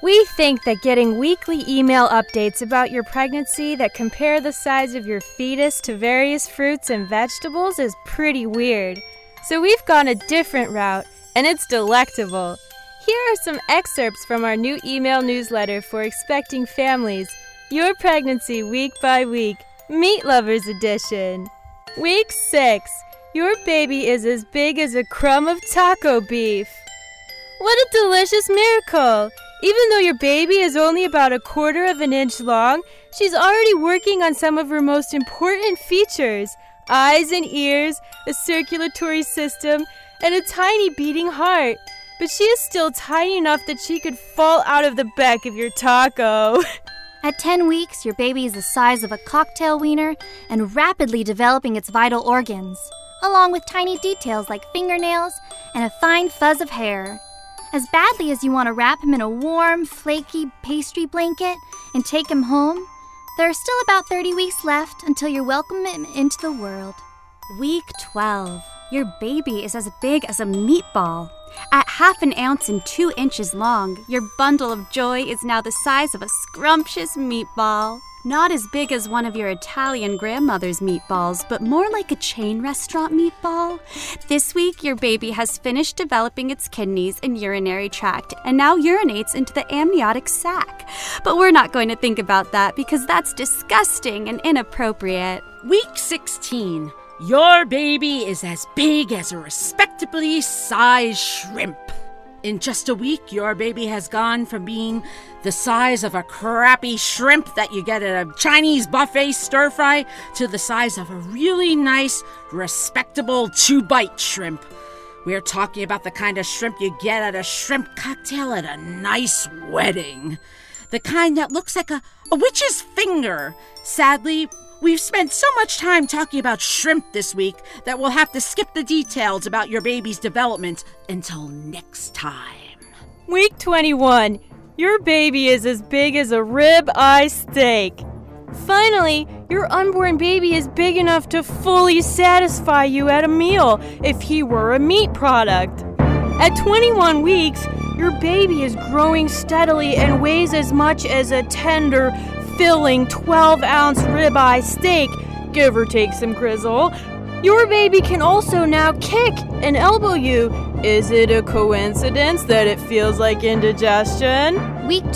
We think that getting weekly email updates about your pregnancy that compare the size of your fetus to various fruits and vegetables is pretty weird. So we've gone a different route, and it's delectable. Here are some excerpts from our new email newsletter for expecting families. Your pregnancy week by week, Meat Lovers Edition. Week 6. Your baby is as big as a crumb of taco beef. What a delicious miracle! Even though your baby is only about 1/4 of an inch long, she's already working on some of her most important features: eyes and ears, a circulatory system, and a tiny beating heart. But she is still tiny enough that she could fall out of the back of your taco. At 10 weeks, your baby is the size of a cocktail wiener and rapidly developing its vital organs, along with tiny details like fingernails and a fine fuzz of hair. As badly as you want to wrap him in a warm, flaky pastry blanket and take him home, there are still about 30 weeks left until you welcome him into the world. Week 12. Your baby is as big as a meatball. At 1/2 ounce and 2 inches long, your bundle of joy is now the size of a scrumptious meatball. Not as big as one of your Italian grandmother's meatballs, but more like a chain restaurant meatball. This week, your baby has finished developing its kidneys and urinary tract and now urinates into the amniotic sac. But we're not going to think about that because that's disgusting and inappropriate. Week 16. Your baby is as big as a respectably sized shrimp. In just a week, your baby has gone from being the size of a crappy shrimp that you get at a Chinese buffet stir-fry to the size of a really nice, respectable 2-bite shrimp. We're talking about the kind of shrimp you get at a shrimp cocktail at a nice wedding. The kind that looks like a witch's finger. Sadly, we've spent so much time talking about shrimp this week that we'll have to skip the details about your baby's development until next time. Week 21. Your baby is as big as a rib-eye steak. Finally, your unborn baby is big enough to fully satisfy you at a meal if he were a meat product. At 21 weeks, your baby is growing steadily and weighs as much as a tender, filling 12-ounce ribeye steak, give or take some grizzle. Your baby can also now kick and elbow you. Is it a coincidence that it feels like indigestion? Week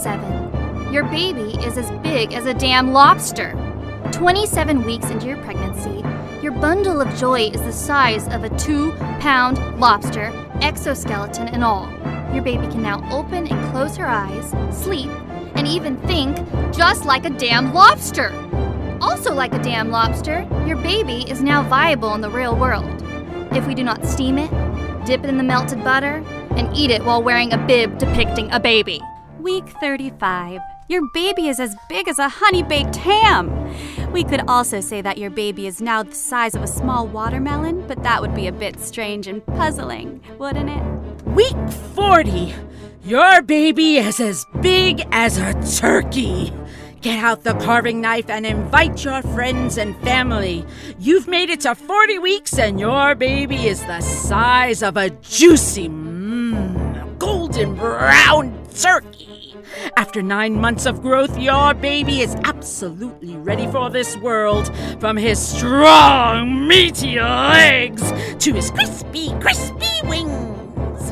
27. Your baby is as big as a damn lobster. 27 weeks into your pregnancy, your bundle of joy is the size of a 2-pound lobster, exoskeleton and all. Your baby can now open and close her eyes, sleep, and even think just like a damn lobster. Also like a damn lobster, your baby is now viable in the real world. If we do not steam it, dip it in the melted butter, and eat it while wearing a bib depicting a baby. Week 35. Your baby is as big as a honey-baked ham. We could also say that your baby is now the size of a small watermelon, but that would be a bit strange and puzzling, wouldn't it? Week 40. Your baby is as big as a turkey. Get out the carving knife and invite your friends and family. You've made it to 40 weeks and your baby is the size of a juicy, golden brown turkey. After 9 months of growth, your baby is absolutely ready for this world. From his strong, meaty legs to his crispy, crispy wings.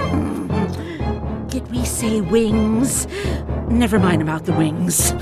Did we say wings? Never mind about the wings.